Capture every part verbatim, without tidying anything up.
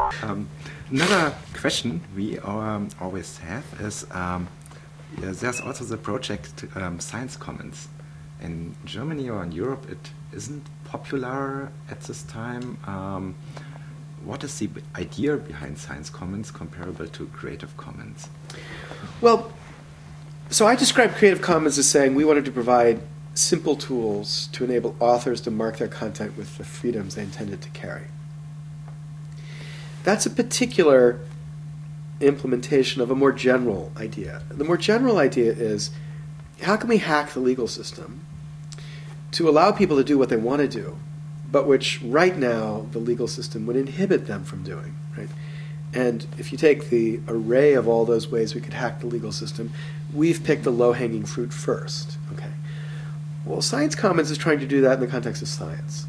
Um, another question we um, always have is um, yeah, there's also the project um, Science Commons. In Germany or in Europe, it isn't popular at this time. Um, what is the idea behind Science Commons comparable to Creative Commons? Well, so I describe Creative Commons as saying we wanted to provide simple tools to enable authors to mark their content with the freedoms they intended to carry. That's a particular implementation of a more general idea. The more general idea is, how can we hack the legal system to allow people to do what they want to do, but which right now the legal system would inhibit them from doing, right? And if you take the array of all those ways we could hack the legal system, we've picked the low-hanging fruit first, okay? Well, Science Commons is trying to do that in the context of science.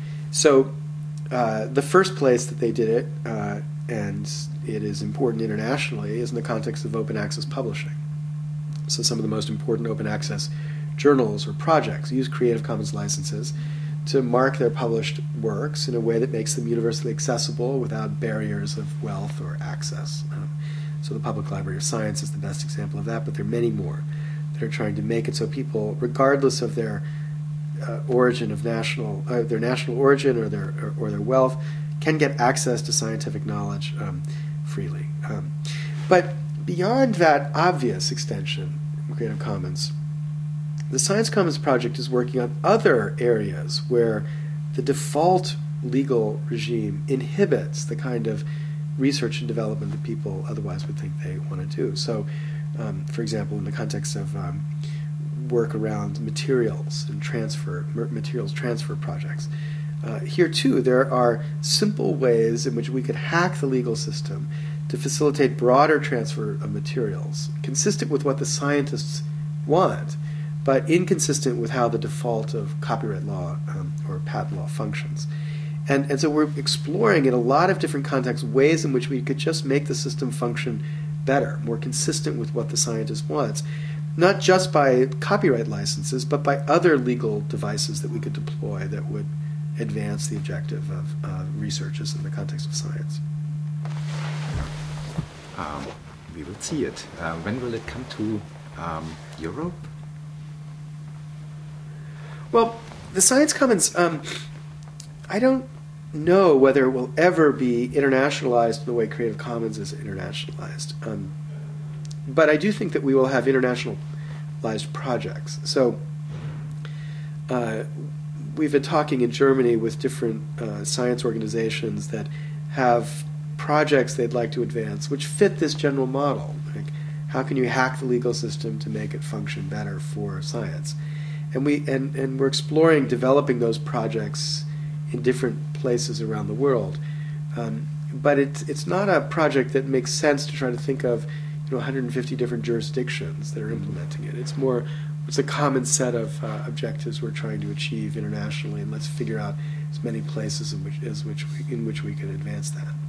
So uh, the first place that they did it, uh, and it is important internationally, is in the context of open access publishing. So some of the most important open access journals or projects use Creative Commons licenses to mark their published works in a way that makes them universally accessible without barriers of wealth or access. Um, so the Public Library of Science is the best example of that, but there are many more that are trying to make it so people, regardless of their uh, origin of national, uh, their national origin or their or, or their wealth, can get access to scientific knowledge um, freely. Um, but beyond that obvious extension of Creative Commons, the Science Commons project is working on other areas where the default legal regime inhibits the kind of research and development that people otherwise would think they want to do. So, um, for example, in the context of um, work around materials and transfer, materials transfer projects, uh, here too there are simple ways in which we could hack the legal system to facilitate broader transfer of materials, consistent with what the scientists want, but inconsistent with how the default of copyright law um, or patent law functions. And, and so we're exploring in a lot of different contexts ways in which we could just make the system function better, more consistent with what the scientist wants, not just by copyright licenses, but by other legal devices that we could deploy that would advance the objective of uh, researches in the context of science. Um, we will see it. Uh, when will it come to um, Europe? Well, the Science Commons, um, I don't know whether it will ever be internationalized in the way Creative Commons is internationalized. Um, but I do think that we will have internationalized projects. So uh, we've been talking in Germany with different uh, science organizations that have projects they'd like to advance which fit this general model. Like, how can you hack the legal system to make it function better for science? And we and, and we're exploring developing those projects in different places around the world. Um, but it's it's not a project that makes sense to try to think of, you know, one hundred fifty different jurisdictions that are implementing it. It's more it's a common set of uh, objectives we're trying to achieve internationally, and let's figure out as many places in which as which we, in which we can advance that.